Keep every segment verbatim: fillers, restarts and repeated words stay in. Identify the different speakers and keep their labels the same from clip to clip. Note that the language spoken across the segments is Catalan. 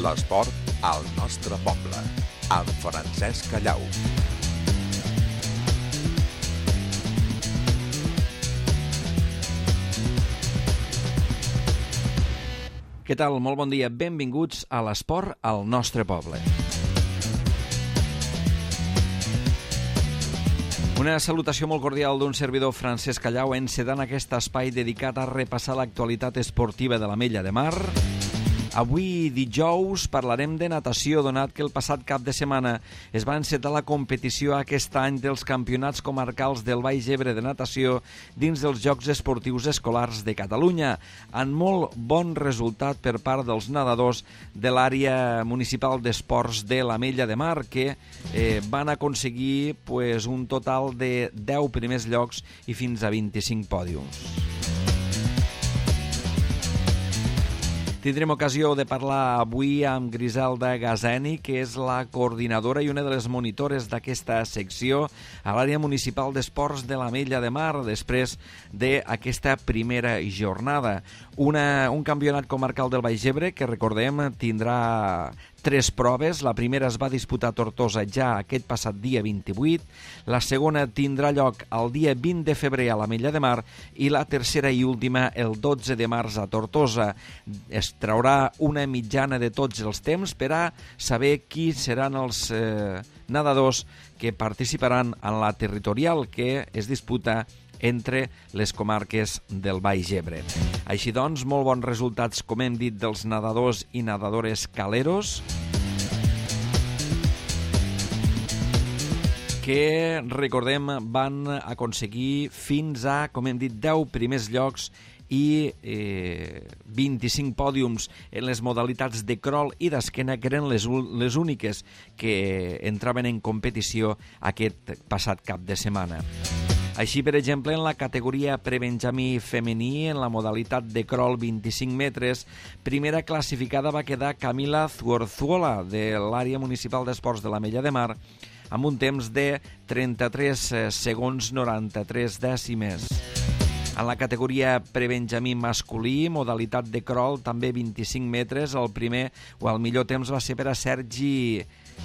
Speaker 1: L'esport al nostre poble, amb Francesc Callau.
Speaker 2: Què tal? Molt bon dia. Benvinguts a l'esport al nostre poble. Una salutació molt cordial d'un servidor, Francesc Callau, encedant aquest espai dedicat a repassar l'actualitat esportiva de l'Ametlla de Mar. Avui, dijous, parlarem de natació, donat que el passat cap de setmana es va encetar la competició aquest any dels campionats comarcals del Baix Ebre de natació dins dels Jocs Esportius Escolars de Catalunya, amb molt bon resultat per part dels nedadors de l'àrea municipal d'esports de l'Ametlla de Mar, que eh, van aconseguir pues, un total de deu primers llocs i fins a vint-i-cinc pòdiums. Tindrem ocasió de parlar avui amb Griselda Gazeni, que és la coordinadora i una de les monitores d'aquesta secció a l'àrea municipal d'esports de l'Ametlla de Mar, després d'aquesta primera jornada. Una, un campionat comarcal del Baix Ebre que, recordem, tindrà tres proves. La primera es va disputar a Tortosa ja aquest passat dia vint-i-vuit, la segona tindrà lloc el dia vint de febrer a l'Ametlla de Mar i la tercera i última el dotze de març a Tortosa. Es traurà una mitjana de tots els temps per a saber qui seran els eh, nedadors que participaran en la territorial que es disputa entre les comarques del Baix Ebre. Així doncs, molt bons resultats, com hem dit, dels nedadors i nedadores caleros, que, recordem, van aconseguir fins a, com hem dit, deu primers llocs i eh, vint-i-cinc pòdiums en les modalitats de crawl i d'esquena, que eren les, les úniques que entraven en competició aquest passat cap de setmana. Així, per exemple, en la categoria prebenjamí femení, en la modalitat de crawl vint-i-cinc metres, primera classificada va quedar Camila Zuorzuola, de l'àrea municipal d'esports de l'Ametlla de Mar, amb un temps de trenta-tres segons noranta-tres dècimes. En la categoria prebenjamí masculí, modalitat de crawl, també vint-i-cinc metres, el primer o el millor temps va ser per a Sergi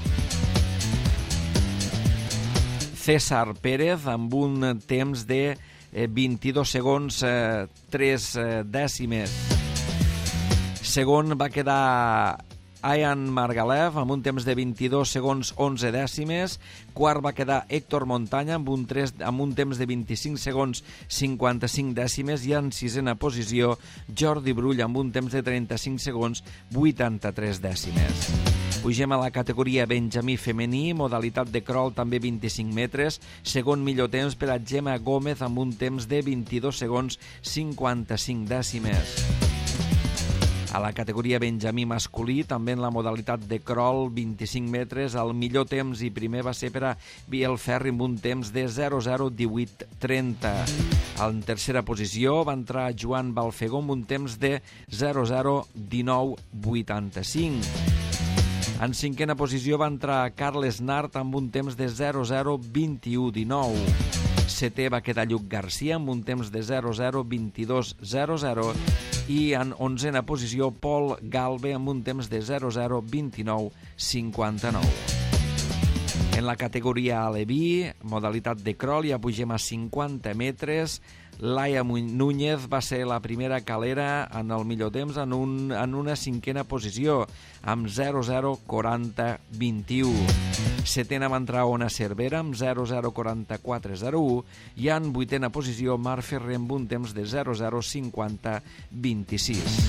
Speaker 2: César Pérez, amb un temps de vint-i-dos segons tres dècimes. Segon va quedar Ayan Margalev amb un temps de vint-i-dos segons onze dècimes. Quart va quedar Héctor Montaña amb un, tres, amb un temps de vint-i-cinc segons cinquanta-cinc dècimes, i en sisena posició Jordi Brull amb un temps de trenta-cinc segons vuitanta-tres dècimes. Pugem a la categoria benjamí femení, modalitat de crawl, també vint-i-cinc metres. Segon millor temps per a Gemma Gómez amb un temps de vint-i-dos segons cinquanta-cinc dècimes. A la categoria benjamí masculí, també en la modalitat de crawl, vint-i-cinc metres, el millor temps i primer va ser per a Biel Ferri amb un temps de zero zero divuit trenta. En tercera posició va entrar Joan Balfegó amb un temps de zero zero dinou vuitanta-cinc. En cinquena posició va entrar Carles Nart amb un temps de zero zero vint-i-u dinou. Setè va quedar Lluc Garcia amb un temps de zero zero vint-i-dos zero zero i en onzena posició Pol Galve amb un temps de zero zero vint-i-nou cinquanta-nou. En la categoria aleví, modalitat de crawl, ja pugem a cinquanta metres. Laia Núñez va ser la primera calera en el millor temps en, un, en una cinquena posició, amb zero zero quaranta vint-i-u. Setena va entrar Ona Cervera amb zero zero quaranta-quatre zero u i en vuitena posició Marc Ferrer amb un temps de zero zero cinquanta vint-i-sis.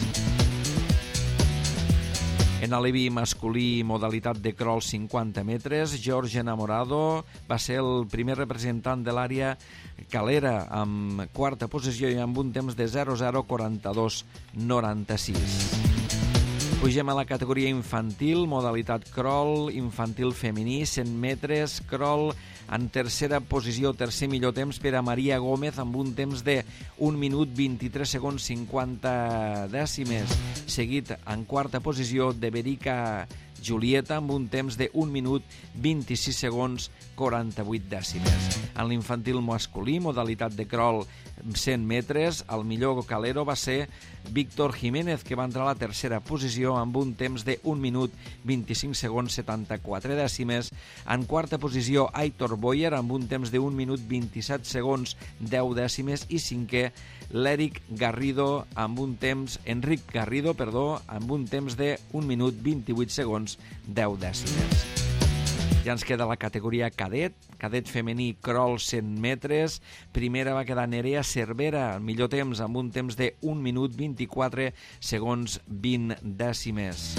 Speaker 2: En aleví masculí, modalitat de crawl cinquanta metres, Jorge Enamorado va ser el primer representant de l'àrea calera amb quarta posició i amb un temps de zero zero quaranta-dos noranta-sis. Pugem a la categoria infantil, modalitat crawl, infantil femení, cent metres, crawl, en tercera posició, tercer millor temps per a Maria Gómez, amb un temps de un minut vint-i-tres segons cinquanta dècimes, seguit en quarta posició de Verica Julieta amb un temps de un minut vint-i-sis segons quaranta-vuit dècimes. En l'infantil masculí, modalitat de crawl cent metres, el millor calero va ser Víctor Jiménez, que va entrar a la tercera posició amb un temps de un minut vint-i-cinc segons setanta-quatre dècimes. En quarta posició, Aitor Boyer, amb un temps de un minut vint-i-set segons deu dècimes. I cinquè, l'Eric Garrido, amb un temps, Enric Garrido, perdó, amb un temps de un minut vint-i-vuit segons deu dècimes. Ja ens queda la categoria cadet, cadet femení crawl cent metres. Primera va quedar Nerea Cervera, el millor temps, amb un temps de un minut vint-i-quatre segons vint dècimes.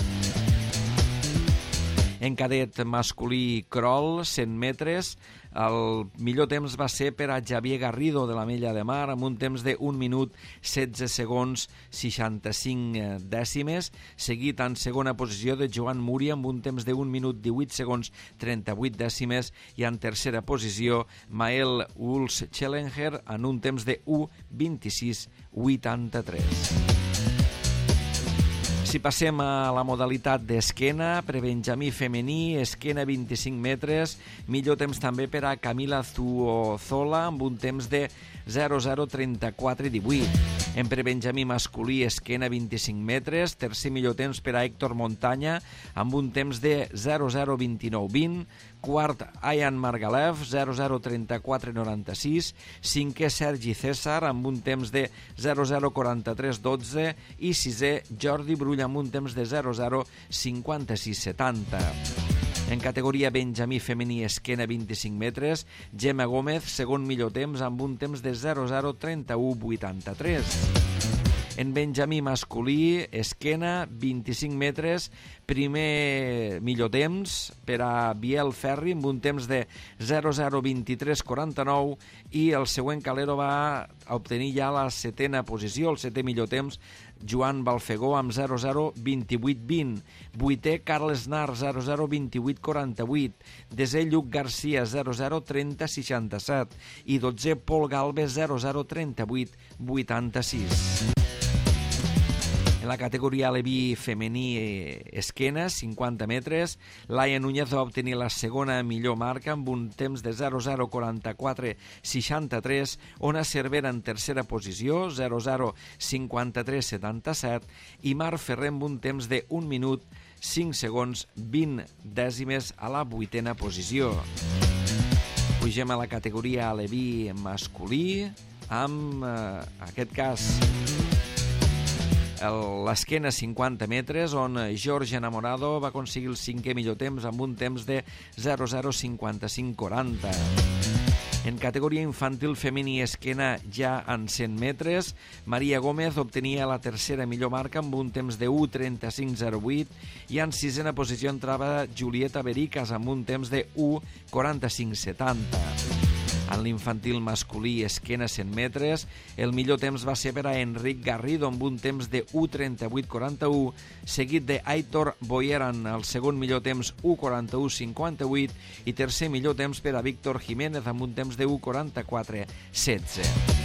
Speaker 2: En cadet masculí crawl cent metres, el millor temps va ser per a Xavier Garrido de l'Ametlla de Mar, amb un temps de un minut setze segons seixanta-cinc dècimes, seguit en segona posició de Joan Múria amb un temps de un minut divuit segons trenta-vuit dècimes, i en tercera posició Mael Ulls-Chellenger en un temps de un vint-i-sis vuitanta-tres. Si passem a la modalitat d'esquena, prebenjamí femení, esquena vint-i-cinc metres, millor temps també per a Camila Zuozola amb un temps de zero zero trenta-quatre divuit. En prebenjamí masculí, esquena vint-i-cinc metres, tercer millor temps per a Héctor Montaña amb un temps de zero zero vint-i-nou vint. Quart, Ayan Margalev, zero zero trenta-quatre noranta-sis. Cinquè, Sergi César, amb un temps de zero zero quaranta-tres dotze. I sisè, Jordi Brull, amb un temps de zero zero cinquanta-sis setanta. En categoria benjamí femení esquena vint-i-cinc metres, Gemma Gómez, segon millor temps, amb un temps de zero zero trenta-u vuitanta-tres. En benjamí masculí, esquena, vint-i-cinc metres, primer millor temps per a Biel Ferri amb un temps de zero zero vint-i-tres quaranta-nou, i el següent calero va obtenir ja la setena posició, el setè millor temps, Joan Balfegó amb zero zero vint-i-vuit vint. Vuitè, Carles Nar, zero zero vint-i-vuit quaranta-vuit. Desè, Lluc Garcia, zero zero trenta seixanta-set. I dotzè, Pol Galvez, zero zero trenta-vuit vuitanta-sis. En la categoria aleví femení esquena, cinquanta metres, Laia Núñez va obtenir la segona millor marca amb un temps de zero zero quaranta-quatre seixanta-tres, Ona Cervera en tercera posició, zero zero cinquanta-tres setanta-set, i Mar Ferrer amb un temps de un minut cinc segons vint dècimes a la vuitena posició. Pugem a la categoria aleví masculí amb, en aquest cas, l'esquena cinquanta metres, on Jorge Enamorado va aconseguir el cinquè millor temps amb un temps de zero zero cinquanta-cinc quaranta. En categoria infantil femení esquena ja en cent metres, Maria Gómez obtenia la tercera millor marca amb un temps de un trenta-cinc zero vuit, i en sisena posició entrava Julieta Bericas amb un temps de un quaranta-cinc setanta. En l'infantil masculí esquena cent metres, el millor temps va ser per a Enric Garrido amb un temps de un trenta-vuit quaranta-u, seguit de Aitor Boyer en el segon millor temps un quaranta-u cinquanta-vuit, i tercer millor temps per a Víctor Jiménez amb un temps de un quaranta-quatre setze.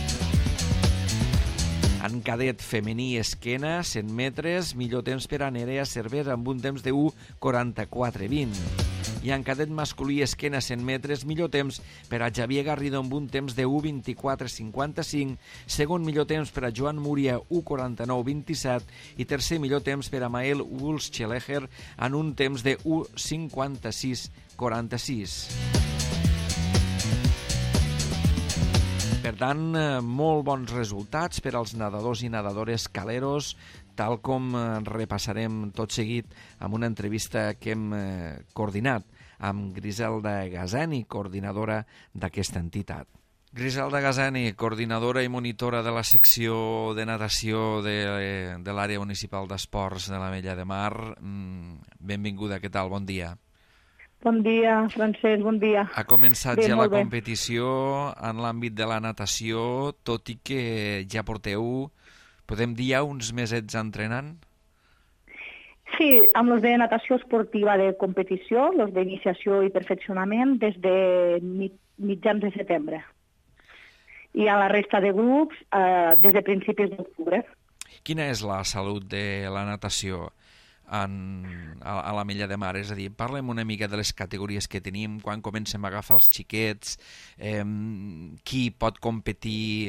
Speaker 2: En cadet femení esquena, cent metres, millor temps per a Nerea Cervera amb un temps de un quaranta-quatre vint. I en cadet masculí esquena cent metres, millor temps per a Xavier Garrido amb un temps de un vint-i-quatre cinquanta-cinc, segon millor temps per a Joan Múria un quaranta-nou vint-i-set, i tercer millor temps per a Mael Ulls-Chellenger en un temps de un cinquanta-sis quaranta-sis. Per tant, molt bons resultats per als nedadors i nedadores caleros, tal com repassarem tot seguit amb una entrevista que hem coordinat amb Griselda Gazani, coordinadora d'aquesta entitat. Griselda Gazani, coordinadora i monitora de la secció de natació de, de l'àrea municipal d'esports de l'Ametlla de Mar. Benvinguda, què tal? Bon dia.
Speaker 3: Bon dia, Francesc, bon dia.
Speaker 2: Ha començat bé, ja la competició en l'àmbit de la natació, tot i que ja porteu, podem dir, ja uns mesets entrenant?
Speaker 3: Sí, amb els de natació esportiva de competició, els d'iniciació i perfeccionament, des de mitjans de setembre. I a la resta de grups, eh, des de principis d'octubre.
Speaker 2: Quina és la salut de la natació en, a, a l'Ametlla de Mar? És a dir, parlem una mica de les categories que tenim, quan comencem a agafar els xiquets, eh, qui pot competir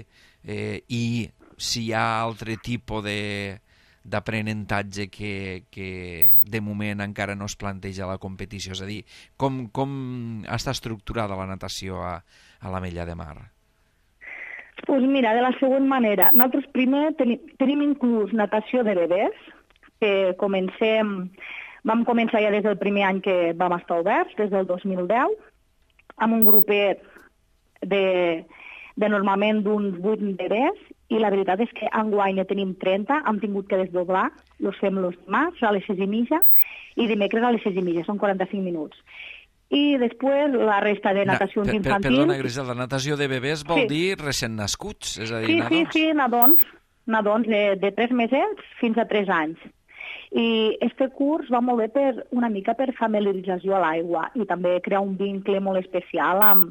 Speaker 2: eh, i si hi ha altre tipus de d'aprenentatge que, que de moment encara no es planteja a la competició. És a dir, com, com està estructurada la natació a, a l'Ametlla de Mar?
Speaker 3: Doncs pues mira, de la següent manera. Nosaltres primer tenim, tenim inclús natació de bebès, que comencem, vam començar ja des del primer any que vam estar oberts, des del dos mil deu, amb un grupet de, de normalment d'uns vuit bebès, i la veritat és que enguany ne tenim trenta, hem tingut que desdoblar, els fem los dimarts a les sis i mitja i dimecres a les sis i mitja, són quaranta-cinc minuts. I després la resta de natacions
Speaker 2: Na, per,
Speaker 3: infantils...
Speaker 2: Perdona, Griselda, natació de bebès vol
Speaker 3: sí.
Speaker 2: dir recent nascuts? És a dir,
Speaker 3: sí,
Speaker 2: nadons?
Speaker 3: sí, sí, nadons, nadons de, de tres mesos fins a tres anys. I este curs va molt bé per, una mica per familiarització a l'aigua i també crear un vincle molt especial amb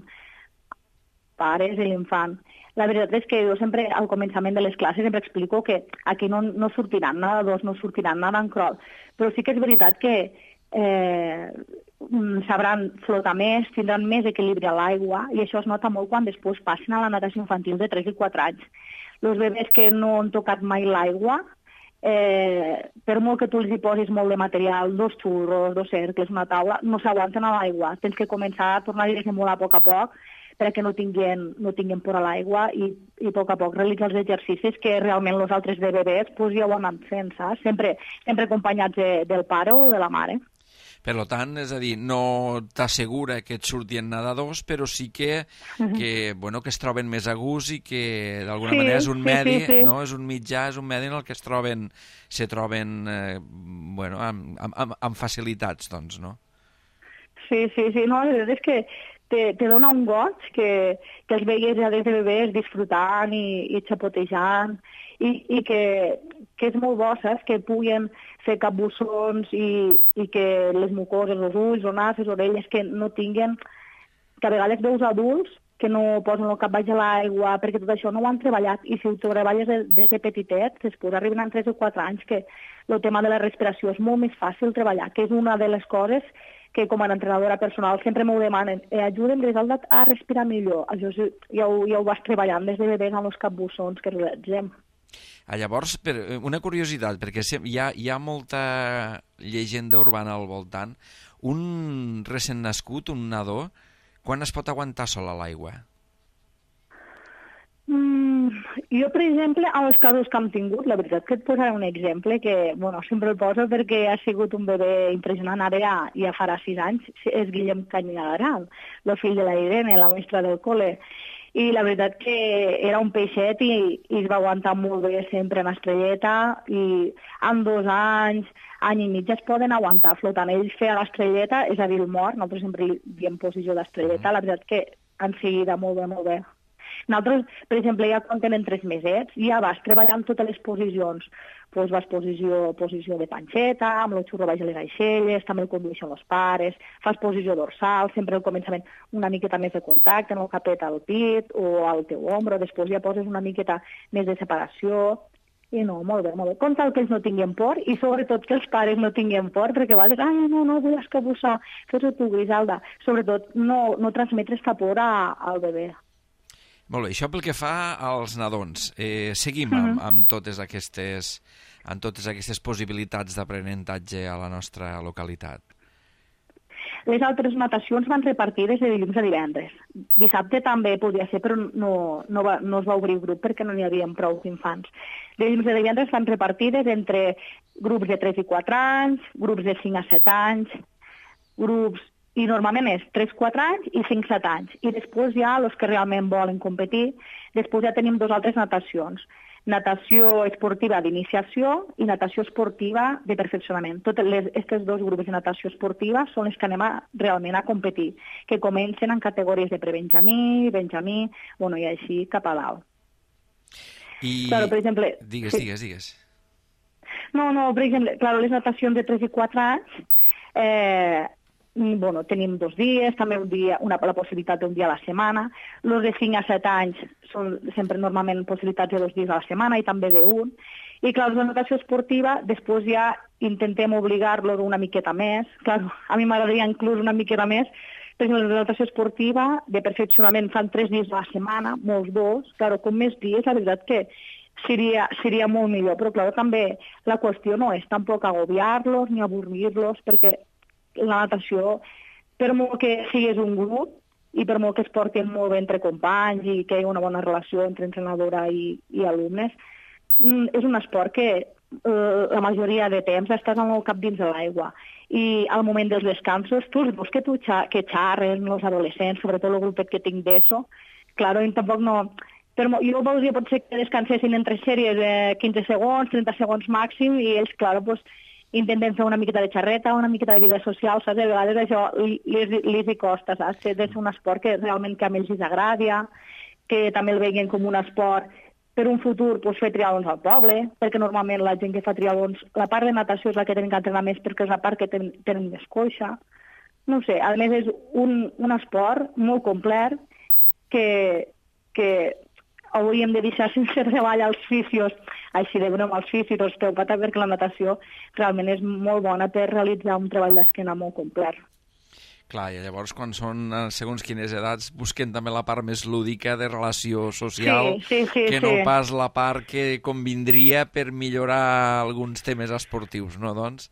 Speaker 3: pares i l'infant. La veritat és que jo sempre, al començament de les classes, sempre explico que aquí no, no sortiran nadadors, no sortiran nadant crawl, però sí que és veritat que eh, sabran flotar més, tindran més equilibri a l'aigua, i això es nota molt quan després passen a la natació infantil de tres i quatre anys. Els bebès que no han tocat mai l'aigua, eh, per molt que tu els hi posis molt de material, dos xurros, dos cercles, una taula, no s'aguanten a l'aigua. Tens que començar a tornar a desenvolupar a poc a poc perquè no tinguin, no tinguin por a l'aigua i, i a poc a poc realitzar els exercicis que realment els altres de bebès pues, ja ho han anat fent, saps? Sempre, sempre acompanyats de, del pare o de la mare.
Speaker 2: Per tant, és a dir, no t'assegura que et surtin nadadors, però sí que, que, bueno, que es troben més a gust i que d'alguna sí, manera és un
Speaker 3: sí,
Speaker 2: medi,
Speaker 3: sí, sí.
Speaker 2: no? És un mitjà, és un medi en el que es troben, se troben eh, bueno, amb, amb, amb facilitats, doncs, no?
Speaker 3: Sí, sí, sí, no, la veritat és que te, te dona un goig que, que els veies ja des de bebès disfrutant i, i xapotejant i, i que, que és molt bo, saps? Que puguin fer capbussons i, i que les mucoses, els ulls, el nas, les orelles, que no tinguin... Que a vegades veus adults que no posen el cap baix a l'aigua perquè tot això no ho han treballat i si ho treballes des de petitet, després arriben a tres o quatre anys que el tema de la respiració és molt més fàcil treballar, que és una de les coses que com a entrenadora personal sempre m'ho demanen. Eh, ajuda'm, Griselda, a respirar millor. Això ja ho, ja ho vas treballant des de bebès amb els capbussons que realitzem.
Speaker 2: Ah, llavors, per, una curiositat, perquè hi ha, hi ha molta llegenda urbana al voltant. Un recent nascut, un nadó, quan es pot aguantar sol a l'aigua?
Speaker 3: Mm, jo, per exemple, amb els casos que hem tingut, la veritat que et posaré un exemple que, bueno, sempre el poso perquè ha sigut un bebè impressionant. Ara ja, ja farà sis anys, és Guillem Cañadaran, el fill de la Irene, la mestra del col·le. I la veritat que era un peixet i, i es va aguantar molt bé sempre en estrelleta i en dos anys, any i mig es poden aguantar flotant. Ell feia l'estrelleta, és a dir, el mort, nosaltres sempre li diem posició d'estrelleta, la veritat que en seguida molt bé, molt bé. Nosaltres, per exemple, ja quan tenen tres mesets, ja vas treballant totes les posicions. Pues vas posició, posició de panxeta, amb el xurro baix a les aixelles, també el condueixen els pares, fas posició dorsal, sempre al començament una miqueta més de contacte, en el capet al pit o al teu ombro, després ja poses una miqueta més de separació. I no, molt bé, molt bé. Com tal que ells no tinguin por i sobretot que els pares no tinguin por, perquè a vegades, ai, no, no, vull escabussar, fes-ho tu, Griselda. Sobretot no, no transmetre esta por a, al bebè.
Speaker 2: Molt bé, això pel que fa als nadons. Eh, seguim
Speaker 3: uh-huh.
Speaker 2: amb, amb, totes aquestes, amb totes aquestes possibilitats d'aprenentatge a la nostra localitat.
Speaker 3: Les altres natacions van repartides de dilluns a divendres. Dissabte també podia ser, però no, no, va, no es va obrir grup perquè no n'hi havia prou infants. De dilluns a divendres van repartides entre grups de tres i quatre anys, grups de cinc a set anys, grups... I normalment és tres a quatre anys i cinc a set anys. I després ja, els que realment volen competir, després ja tenim dos altres natacions. Natació esportiva d'iniciació i natació esportiva de perfeccionament. Tots aquests dos grups de natació esportiva són els que anem a, realment a competir, que comencen en categories de prebenjamí, benjamí, bueno, i així cap a dalt.
Speaker 2: I...
Speaker 3: Claro, per exemple...
Speaker 2: Digues,
Speaker 3: sí.
Speaker 2: digues, digues.
Speaker 3: No, no, per exemple, claro, les natacions de tres i quatre anys... Eh, bueno, tenim dos dies, també un dia, una, la possibilitat d'un dia a la setmana. Els de cinc a set anys són sempre normalment possibilitats de dos dies a la setmana i també d'un. I, clar, la natació esportiva, després ja intentem obligar-los una miqueta més. Clar, a mi m'agradaria inclús una miqueta més, Per exemple, la natació esportiva, de perfeccionament, fan tres dies a la setmana, molts dos. Claro, com més dies, la veritat que seria, seria molt millor. Però, clar, també la qüestió no és tampoc agobiar-los ni avorrir-los, perquè la natació, per molt que sigués un grup i per molt que es portin molt bé entre companys i que hi hagi una bona relació entre entrenadora i, i alumnes, és un esport que eh, la majoria de temps estàs amb el cap dins de l'aigua. I al moment dels descansos, tu els veus que, tu xa que xarren els adolescents, sobretot el grupet que tinc d'ESO, claro, i tampoc no... Però jo voldria potser que descansessin entre sèries de quinze segons, trenta segons màxim, i ells, claro, pues, intenten fer una miqueta de xarreta, una miqueta de vida social, saps? A vegades això li, li, li hi costa, saps? Que és un esport que realment que a ells els agrada, que també el veien com un esport per un futur, doncs, fer triatlons al poble, perquè normalment la gent que fa triatlons, la part de natació és la que tenen que entrenar més perquè és la part que ten, tenen més coixa. No sé, a més és un, un esport molt complet que, que hauríem de deixar sense treball als fisios, així de broma als fisios, osteòpata, perquè la natació realment és molt bona per realitzar un treball d'esquena molt complet.
Speaker 2: Clar, i llavors quan són segons quines edats busquen també la part més lúdica de relació social,
Speaker 3: sí, sí, sí,
Speaker 2: que
Speaker 3: sí.
Speaker 2: no pas la part que convindria per millorar alguns temes esportius, no, doncs?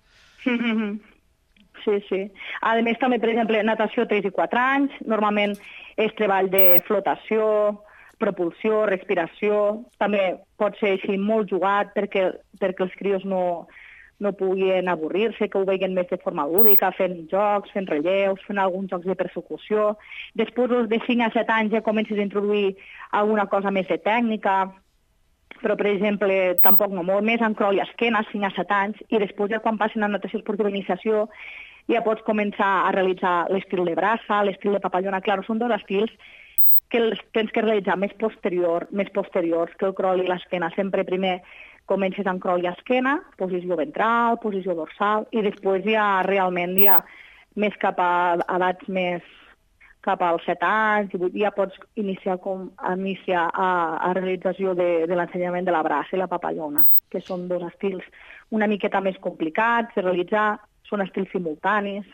Speaker 3: Sí, sí. A més, també, per exemple, natació tres i quatre anys, normalment és treball de flotació, propulsió, respiració, també pot ser així molt jugat perquè, perquè els crios no... no puguin avorrir-se, que ho veien més de forma lúdica, fent jocs, fent relleus, fent alguns jocs de persecució. Després, de cinc a set anys, ja comences a introduir alguna cosa més de tècnica, però, per exemple, tampoc no molt més, en crawl i esquena, cinc a set anys, i després, ja quan passen a natació esportiva d'iniciació, ja pots començar a realitzar l'estil de braça, l'estil de papallona. Clar, són dos estils que els tens que realitzar més posterior, més posteriors que el crawl i l'esquena. Sempre primer comences amb crawl i esquena, posició ventral, posició dorsal, i després ja realment ja més cap a edats més cap als set anys, ja pots iniciar, com, iniciar a, a realització de, de l'ensenyament de la braça i la papallona, que són dos estils una miqueta més complicats de realitzar, són estils simultanis,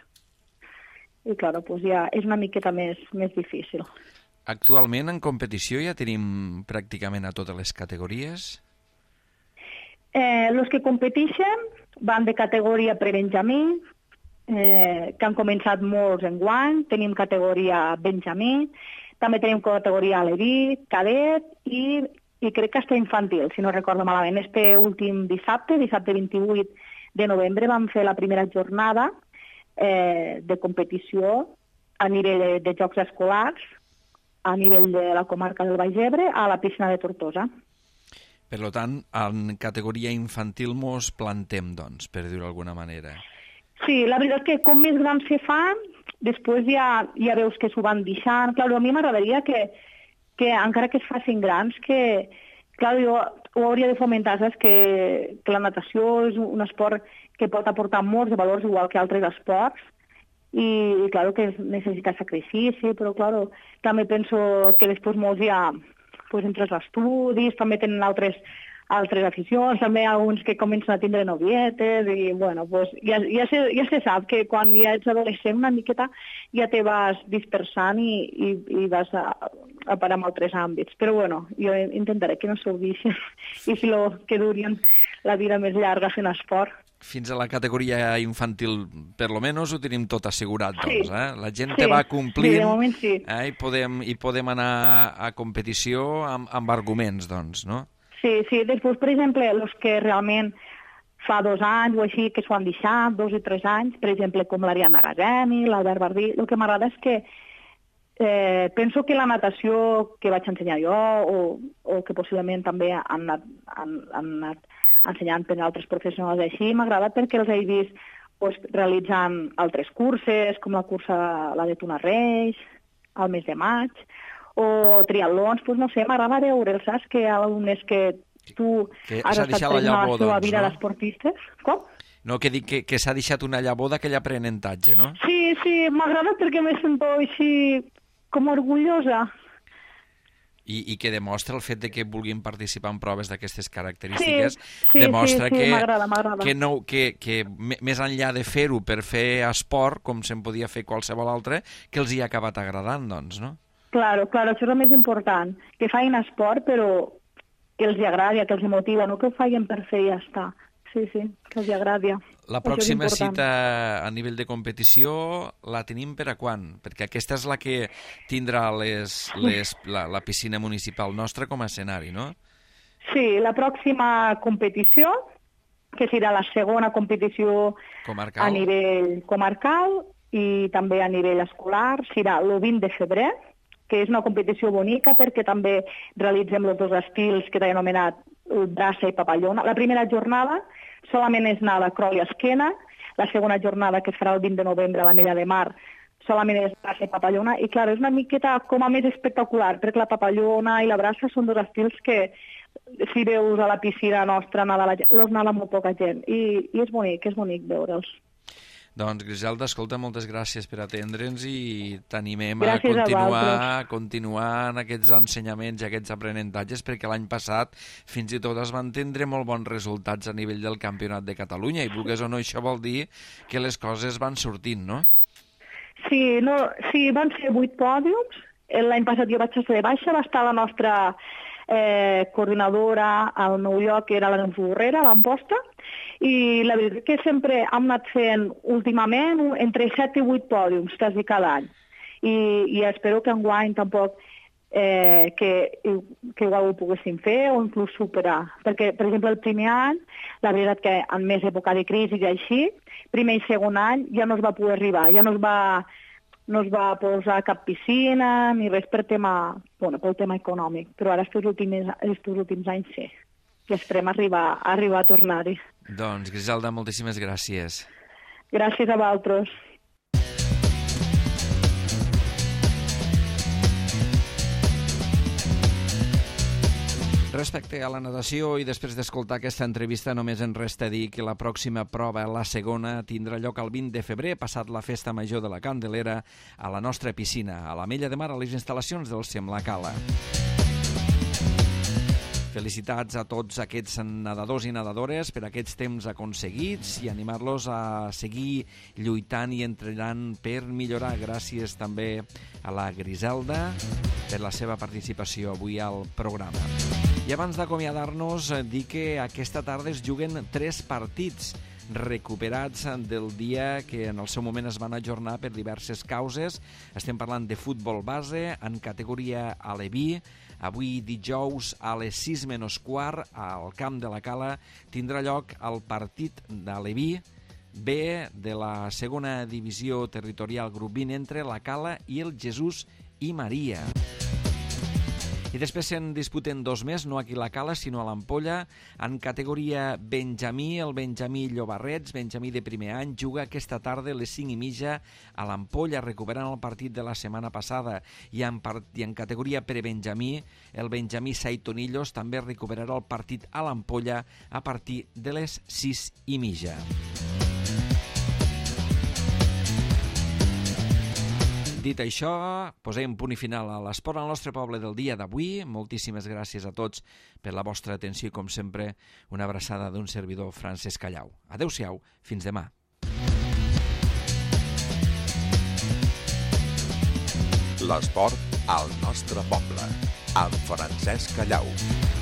Speaker 3: i clar, doncs ja és una miqueta més, més difícil.
Speaker 2: Actualment en competició ja tenim pràcticament a totes les categories?
Speaker 3: Eh, los que competeixen van de categoria prebenjamí, eh, que han començat molts enguany, tenim categoria benjamí, també tenim categoria aleví, cadet i, i crec que està infantil, si no recordo malament. Este últim dissabte, dissabte vint-i-vuit de novembre, vam fer la primera jornada eh, de competició a nivell de, de jocs escolars, a nivell de la comarca del Baix Ebre, a la piscina de Tortosa.
Speaker 2: Per tant, en categoria infantil mos plantem, doncs, per dir-ho d'alguna manera.
Speaker 3: Sí, la veritat que com més grans se fan, després ja, ja veus que s'ho van deixant. Clar, a mi m'agradaria que, que, encara que es facin grans, que, clar, jo ho hauria de fomentar, saps? Que, que la natació és un esport que pot aportar molts valors, igual que altres esports, i, i clar, que necessita sacrifici, però, clar, també penso que després molts ja... pues, entre els estudis, també tenen altres, altres aficions, també alguns que comencen a tindre novietes, i bueno, pues, ja, ja, se, ja se sap que quan ja ets adolescent una miqueta ja te vas dispersant i, i, i vas a, a parar en altres àmbits. Però bueno, jo intentaré que no s'ho deixi i si lo, que durien la vida més llarga fent esport.
Speaker 2: Fins a la categoria infantil, per lo menos, ho tenim tot assegurat, doncs,
Speaker 3: sí.
Speaker 2: eh? La gent
Speaker 3: sí.
Speaker 2: te va complint,
Speaker 3: sí, de moment sí.
Speaker 2: eh? I, podem, i podem anar a competició amb, amb arguments, doncs, no?
Speaker 3: Sí, sí. Després, per exemple, els que realment fa dos anys o així que s'ho han deixat, dos i tres anys, per exemple, com l'Ariadna Gazemi, l'Albert Bardí, el que m'agrada és que eh, penso que la natació que vaig ensenyar jo, o, o que possiblement també han anat, han, han anat ensenyant per altres professionals així, m'agrada perquè els he vist pues, realitzant altres curses, com la cursa la de Tuna Reis, al mes de maig, o triatlons, pues, no sé, m'agrada veure, saps? Que hi ha alumnes que tu
Speaker 2: que
Speaker 3: has estat prenent a la seva vida
Speaker 2: no?
Speaker 3: d'esportistes. Com?
Speaker 2: No, que dic que, que s'ha deixat una llavor d'aquell aprenentatge, no?
Speaker 3: Sí, sí, m'agrada perquè me sento així com orgullosa.
Speaker 2: I, i que demostra el fet de que vulguin participar en proves d'aquestes característiques,
Speaker 3: sí, sí,
Speaker 2: demostra
Speaker 3: sí, sí,
Speaker 2: que,
Speaker 3: m'agrada, m'agrada.
Speaker 2: que, no, que, que més enllà de fer-ho per fer esport, com se'n podia fer qualsevol altre, que els hi ha acabat agradant, doncs, no?
Speaker 3: Claro, claro, això és el més important, que facin esport, però que els agradi, que els motiva, no que ho facin per fer i ja està. Sí, sí, que els agradi.
Speaker 2: La pròxima cita a nivell de competició la tenim per a quan? Perquè aquesta és la que tindrà les, les, la, la piscina municipal nostra com a escenari, no?
Speaker 3: Sí, la pròxima competició, que serà la segona competició
Speaker 2: comarcal.
Speaker 3: A nivell comarcal i també a nivell escolar, serà el vint de febrer, que és una competició bonica perquè també realitzem els dos estils que t'he anomenat, braça i papallona. La primera jornada solament és nada crawl i esquena, la segona jornada, que es farà el vint de novembre a la Mella de Mar, solament és braça i papallona, i clar, és una miqueta com a més espectacular, perquè la papallona i la braça són dos estils que, si veus a la piscina nostra, els nada molt poca gent, i, i és bonic, és bonic veure'ls.
Speaker 2: Doncs, Griselda, escolta, moltes gràcies per atendre'ns i t'animem a continuar, a continuar en aquests ensenyaments i aquests aprenentatges, perquè l'any passat fins i tot es van tindre molt bons resultats a nivell del Campionat de Catalunya, i vulgues o no, això vol dir que les coses van sortint, no?
Speaker 3: Sí, no, sí, van ser vuit pòdiums. L'any passat jo vaig estar de baixa, va estar la nostra eh, coordinadora al meu lloc, que era la Neus Borrera, a l'Amposta, i la veritat que sempre hem anat fent últimament entre set i vuit pòdiums quasi cada any. I, i espero que enguany tampoc eh, que, que igual ho poguéssim fer o inclús superar. Perquè, per exemple, el primer any, la veritat que en més època de crisi i així, primer i segon any ja no es va poder arribar, ja no es va, no es va posar cap piscina ni res per tema, bueno, pel tema econòmic, però ara estos últims, estos últims anys sí. I esperem arribar, arribar a tornar-hi.
Speaker 2: Doncs, Griselda, moltíssimes gràcies.
Speaker 3: Gràcies a vosaltres.
Speaker 2: Respecte a la natació, i després d'escoltar aquesta entrevista, només ens resta dir que la pròxima prova, la segona, tindrà lloc el vint de febrer, passat la festa major de la Candelera, a la nostra piscina, a la Mella de Mar, a les instal·lacions del SEM La Cala. Felicitats a tots aquests nedadors i nedadores per aquests temps aconseguits i animar-los a seguir lluitant i entrenant per millorar. Gràcies també a la Griselda per la seva participació avui al programa. I abans d'acomiadar-nos, dir que aquesta tarda es juguen tres partits recuperats del dia que en el seu moment es van ajornar per diverses causes. Estem parlant de futbol base en categoria aleví. Avui dijous a les sis menys quart al Camp de la Cala tindrà lloc el partit d'Aleví B de la segona divisió territorial grup vint entre la Cala i el Jesús i Maria. I després se'n disputen dos més, no aquí a la Cala, sinó a l'Ampolla. En categoria Benjamí, el Benjamí Llobarrets, Benjamí de primer any, juga aquesta tarda a les cinc i mitja a l'Ampolla, recuperant el partit de la setmana passada. I en, part... I en categoria prebenjamí, el Benjamí Saitonillos també recuperarà el partit a l'Ampolla a partir de les sis i mitja. Dit això, posem punt i final a l'esport al nostre poble del dia d'avui. Moltíssimes gràcies a tots per la vostra atenció i, com sempre, una abraçada d'un servidor, Francesc Callau. Adéu-siau, fins demà.
Speaker 1: L'esport al nostre poble, amb Francesc Callau.